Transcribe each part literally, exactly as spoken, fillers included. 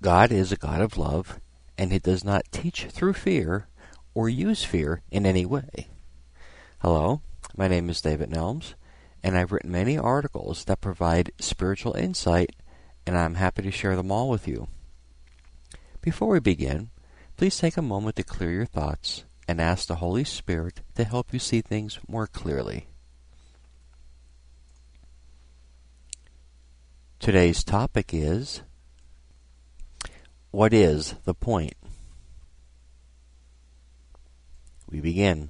God is a God of love, and He does not teach through fear or use fear in any way. Hello, my name is David Nelms, and I've written many articles that provide spiritual insight, and I'm happy to share them all with you. Before we begin, please take a moment to clear your thoughts and ask the Holy Spirit to help you see things more clearly. Today's topic is, what is the point? We begin.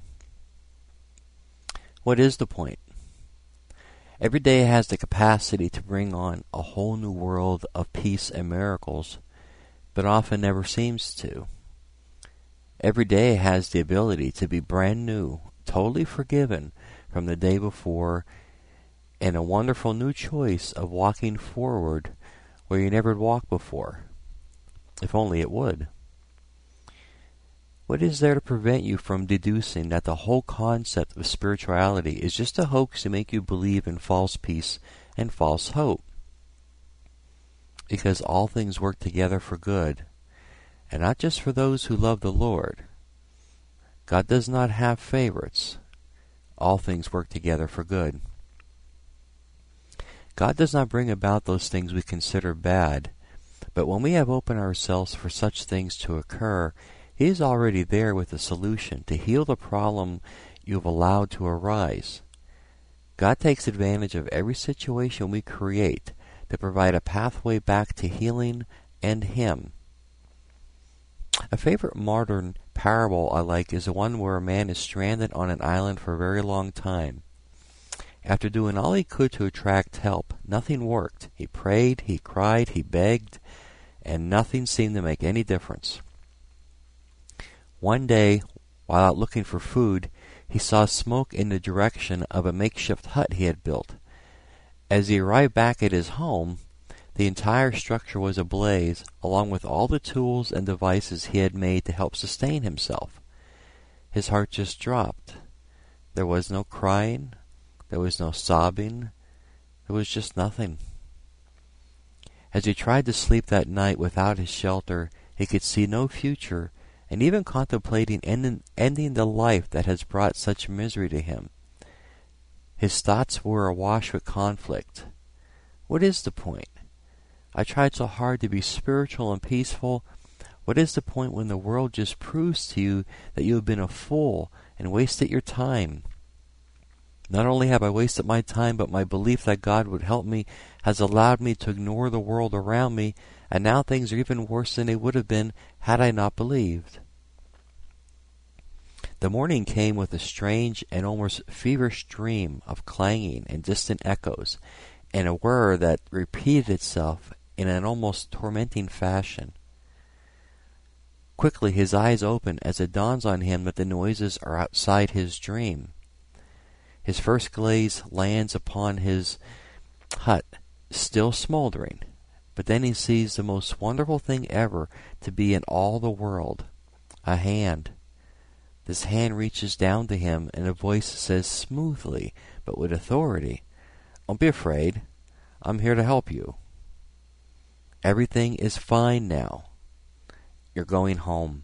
What is the point? Every day has the capacity to bring on a whole new world of peace and miracles, but often never seems to. Every day has the ability to be brand new, totally forgiven from the day before, and a wonderful new choice of walking forward where you never walked before. If only it would. What is there to prevent you from deducing that the whole concept of spirituality is just a hoax to make you believe in false peace and false hope? Because all things work together for good, and not just for those who love the Lord. God does not have favorites. All things work together for good. God does not bring about those things we consider bad, but when we have opened ourselves for such things to occur, He is already there with a solution to heal the problem you have allowed to arise. God takes advantage of every situation we create to provide a pathway back to healing and Him. A favorite modern parable I like is the one where a man is stranded on an island for a very long time. After doing all he could to attract help, nothing worked. He prayed, he cried, he begged, and nothing seemed to make any difference. One day, while out looking for food, he saw smoke in the direction of a makeshift hut he had built. As he arrived back at his home, the entire structure was ablaze, along with all the tools and devices he had made to help sustain himself. His heart just dropped. There was no crying. There was no sobbing. There was just nothing. As he tried to sleep that night without his shelter, he could see no future, and even contemplating ending, ending the life that has brought such misery to him. His thoughts were awash with conflict. What is the point? I tried so hard to be spiritual and peaceful. What is the point when the world just proves to you that you have been a fool and wasted your time? Not only have I wasted my time, but my belief that God would help me has allowed me to ignore the world around me, and now things are even worse than they would have been had I not believed. The morning came with a strange and almost feverish dream of clanging and distant echoes, and a whir that repeated itself in an almost tormenting fashion. Quickly his eyes open as it dawns on him that the noises are outside his dream. His first gaze lands upon his hut, still smoldering, but then he sees the most wonderful thing ever to be in all the world, a hand. This hand reaches down to him, and a voice says smoothly, but with authority, "Don't be afraid. I'm here to help you. Everything is fine now. You're going home."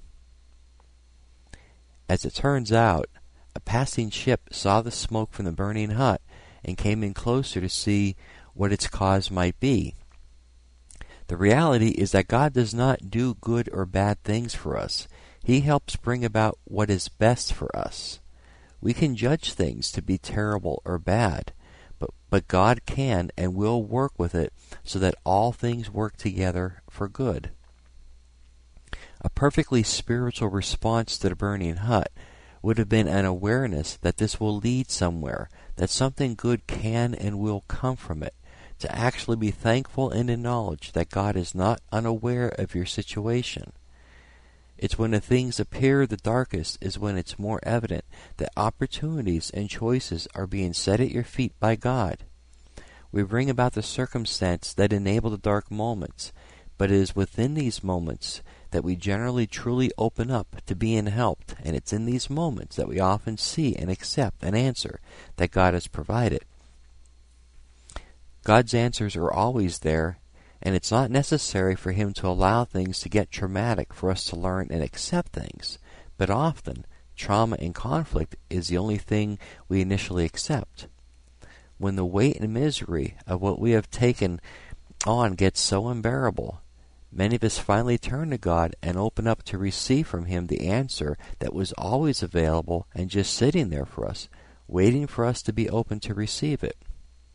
As it turns out, a passing ship saw the smoke from the burning hut and came in closer to see what its cause might be. The reality is that God does not do good or bad things for us. He helps bring about what is best for us. We can judge things to be terrible or bad, but, but God can and will work with it so that all things work together for good. A perfectly spiritual response to the burning hut would have been an awareness that this will lead somewhere, that something good can and will come from it, to actually be thankful and acknowledge that God is not unaware of your situation. It's when the things appear the darkest is when it's more evident that opportunities and choices are being set at your feet by God. We bring about the circumstance that enable the dark moments, but it is within these moments that we generally truly open up to being helped, and it's in these moments that we often see and accept an answer that God has provided. God's answers are always there, And it's not necessary for Him to allow things to get traumatic for us to learn and accept things. But often, trauma and conflict is the only thing we initially accept. When the weight and misery of what we have taken on gets so unbearable, many of us finally turn to God and open up to receive from Him the answer that was always available and just sitting there for us, waiting for us to be open to receive it.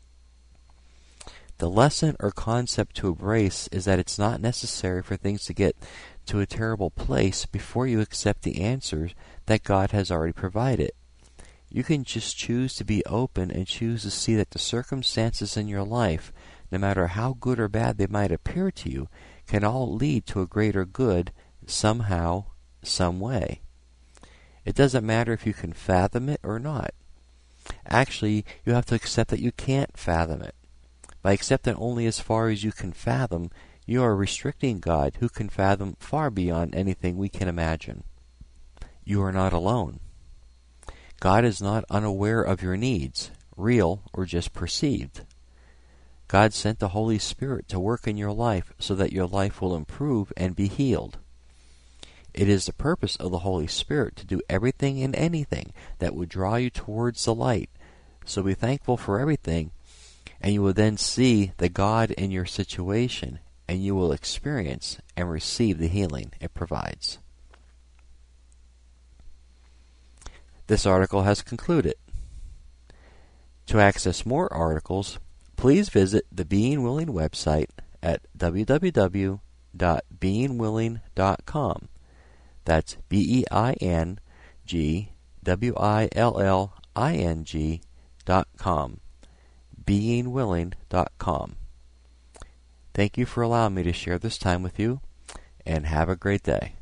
The lesson or concept to embrace is that it's not necessary for things to get to a terrible place before you accept the answers that God has already provided. You can just choose to be open and choose to see that the circumstances in your life, no matter how good or bad they might appear to you, can all lead to a greater good somehow, some way. It doesn't matter if you can fathom it or not. Actually, you have to accept that you can't fathom it. By accepting only as far as you can fathom, you are restricting God, who can fathom far beyond anything we can imagine. You are not alone. God is not unaware of your needs, real or just perceived. God sent the Holy Spirit to work in your life so that your life will improve and be healed. It is the purpose of the Holy Spirit to do everything and anything that would draw you towards the light. So be thankful for everything, and you will then see the God in your situation, and you will experience and receive the healing it provides. This article has concluded. To access more articles, please visit the Being Willing website at w w w dot being willing dot com. That's B E I N G W I L L I N G dot com. being willing dot com. Thank you for allowing me to share this time with you, and have a great day.